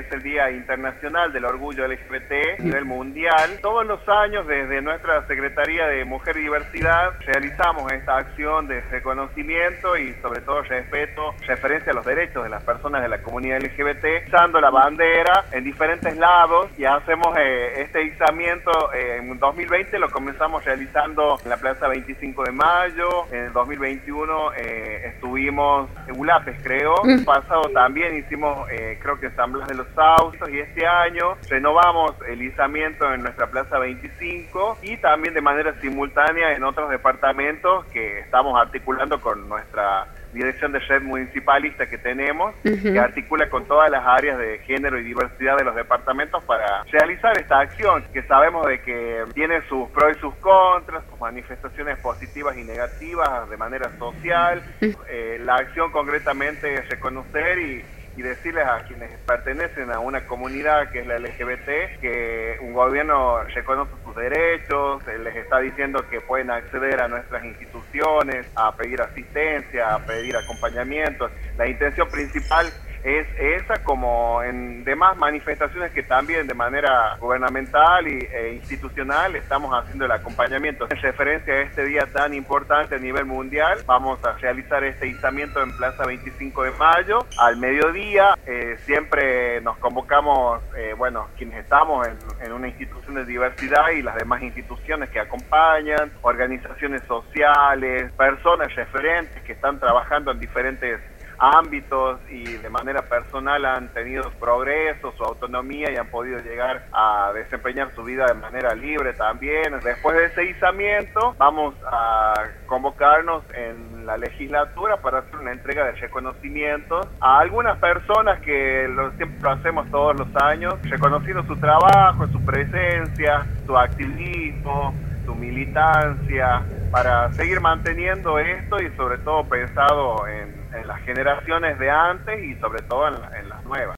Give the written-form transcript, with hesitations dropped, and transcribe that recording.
es el Día Internacional del Orgullo LGBT a nivel mundial. Todos los años, desde nuestra Secretaría de Mujer y Diversidad, realizamos esta acción de reconocimiento y sobre todo respeto, referencia a los derechos de las personas de la comunidad LGBT, izando la bandera en diferentes lados, y hacemos este izamiento en 2020 lo comenzamos realizando en la Plaza 25 de Mayo, en el 2021 estuvimos en Ulapes, creo. El pasado también hicimos, creo que San Blas de los Sauces, y este año renovamos el izamiento en nuestra Plaza 25 y también de manera simultánea en otros departamentos que estamos articulando con nuestra dirección de red municipalista que tenemos, que articula con todas las áreas de género y diversidad de los departamentos para realizar esta acción, que sabemos de que tiene sus pros y sus contras, sus manifestaciones positivas y negativas de manera social. La acción concretamente es reconocer y decirles a quienes pertenecen a una comunidad que es la LGBT que un gobierno reconoce sus derechos, les está diciendo que pueden acceder a nuestras instituciones, a pedir asistencia, a pedir acompañamiento. La intención principal es esa, como en demás manifestaciones que también de manera gubernamental e institucional estamos haciendo el acompañamiento. En referencia a este día tan importante a nivel mundial, vamos a realizar este izamiento en Plaza 25 de Mayo al mediodía. Siempre nos convocamos, quienes estamos en una institución de diversidad y las demás instituciones que acompañan, organizaciones sociales, personas referentes que están trabajando en diferentes ámbitos y de manera personal han tenido progreso, su autonomía y han podido llegar a desempeñar su vida de manera libre también. Después de ese izamiento vamos a convocarnos en la legislatura para hacer una entrega de reconocimientos a algunas personas que siempre lo hacemos todos los años, reconociendo su trabajo, su presencia, su activismo, su militancia, para seguir manteniendo esto y sobre todo pensado en las generaciones de antes y sobre todo en las nuevas.